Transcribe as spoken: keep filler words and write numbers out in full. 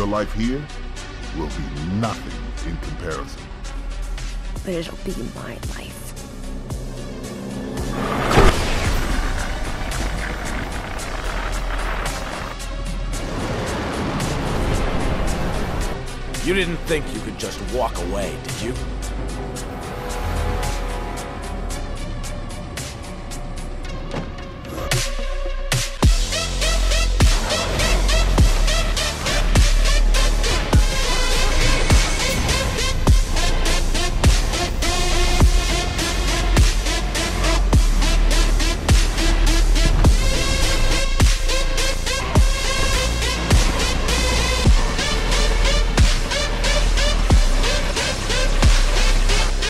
your life here will be nothing in comparison. But it'll be my life. You didn't think you could just walk away, did you?